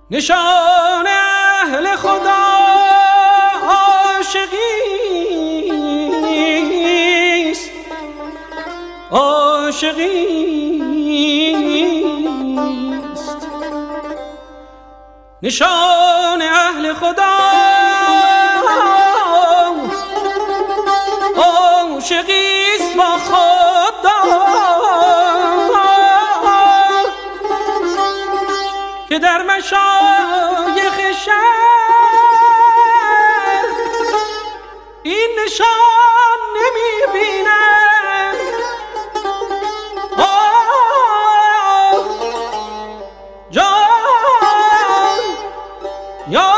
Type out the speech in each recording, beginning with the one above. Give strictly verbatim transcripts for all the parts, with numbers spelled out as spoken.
نشان اهل خدا عاشقیست، عاشقیست. نشان اهل خدا عاشقیست با خدا که در مشایخ شهر این نشان نمی بینم. آه جان یا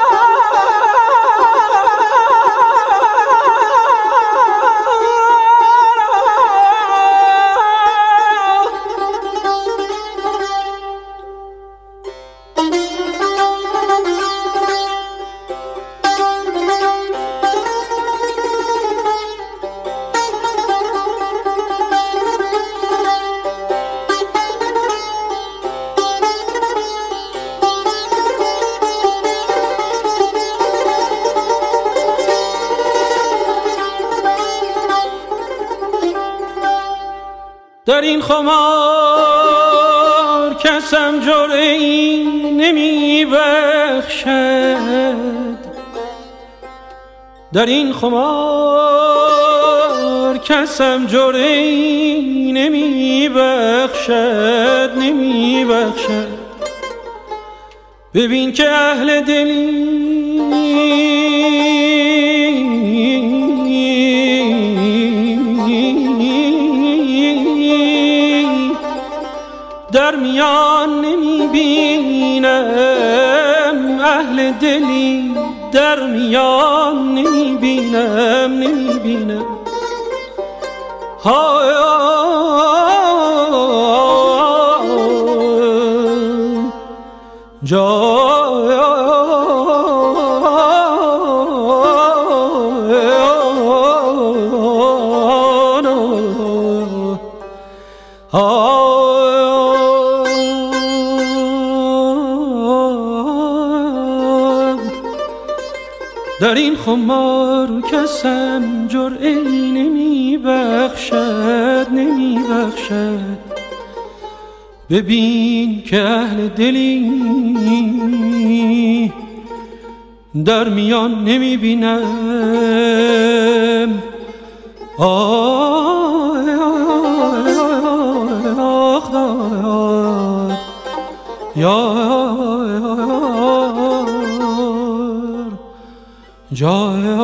در این خمار کسم جرعی نمی بخشد، در این خمار کسم جرعی نمی بخشد، نمی بخشد. ببین که اهل دلی در میان نمی بینم، اهل دلی در میان نمی بینم، نمی بینم. ها جا در این خمار کسم جرعی نمی بخشد، نمی بخشد. ببین که اهل دلی در میان نمی بینم. آه آخ داد یا جای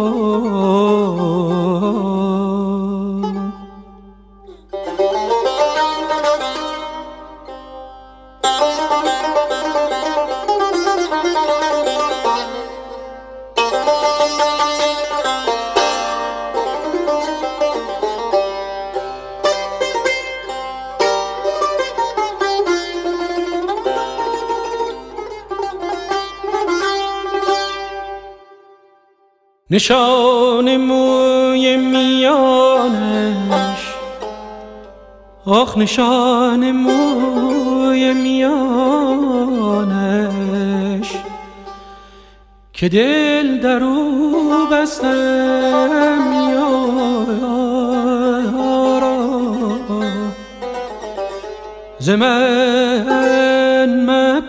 نشان موی میانش، آخ نشان موی میانش که دل در او بستم یارا. ز من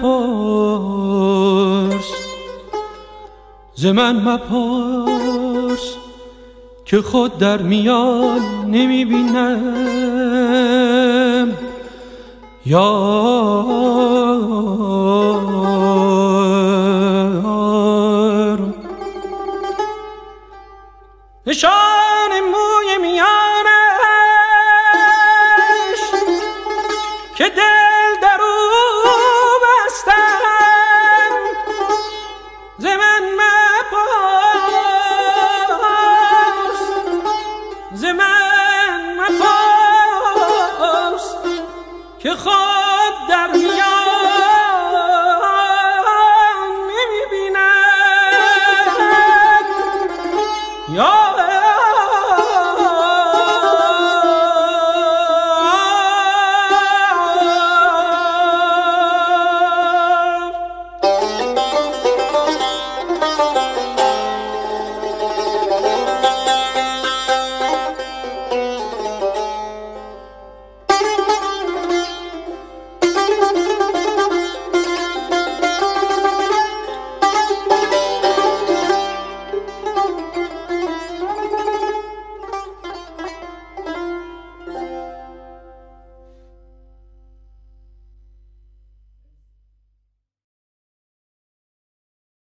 مپرس، ز من مپرس که خود در میان نمی بینم. یار نشان موی میانش که دل در او بستم. ز من مپرس، ز من مپرس که خود در میان